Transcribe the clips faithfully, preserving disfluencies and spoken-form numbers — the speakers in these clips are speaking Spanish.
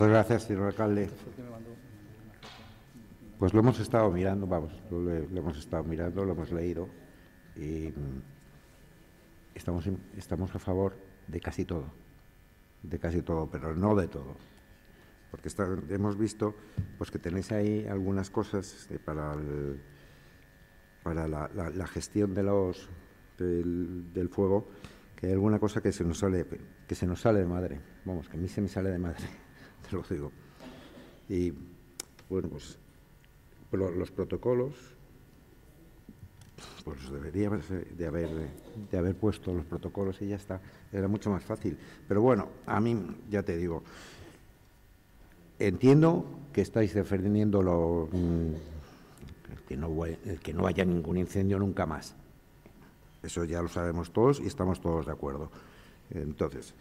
Muchas gracias, señor alcalde. Pues lo hemos estado mirando, vamos, lo, lo hemos estado mirando, lo hemos leído y mm, estamos, estamos a favor de casi todo, de casi todo, pero no de todo. Porque está, hemos visto pues que tenéis ahí algunas cosas de, para, el, para la, la, la gestión de los, del, del fuego, que hay alguna cosa que se nos sale, que se nos sale de madre. Vamos, que a mí se me sale de madre, te lo digo. Y bueno, pues los protocolos, pues debería de haber, de haber puesto los protocolos y ya está, era mucho más fácil. Pero bueno, a mí, ya te digo, entiendo que estáis defendiendo lo, el, que no, el que no haya ningún incendio nunca más. Eso ya lo sabemos todos y estamos todos de acuerdo. Entonces,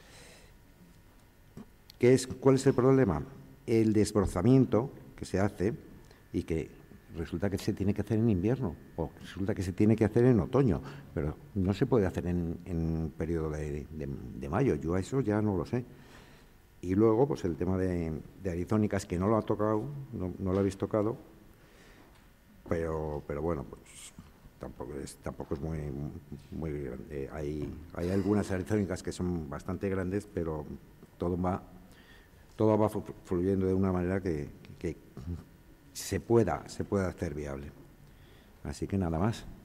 ¿qué es, ¿cuál es el problema? El desbrozamiento que se hace y que resulta que se tiene que hacer en invierno o resulta que se tiene que hacer en otoño, pero no se puede hacer en, en periodo de, de, de mayo. Yo a eso ya no lo sé. Y luego, pues el tema de, de arizónicas, que no lo ha tocado, no, no lo habéis tocado, pero, pero bueno, pues tampoco es, tampoco es muy, muy grande. Hay, hay algunas arizónicas que son bastante grandes, pero todo va, todo va fluyendo de una manera que, que, que se pueda, se pueda hacer viable. Así que nada más.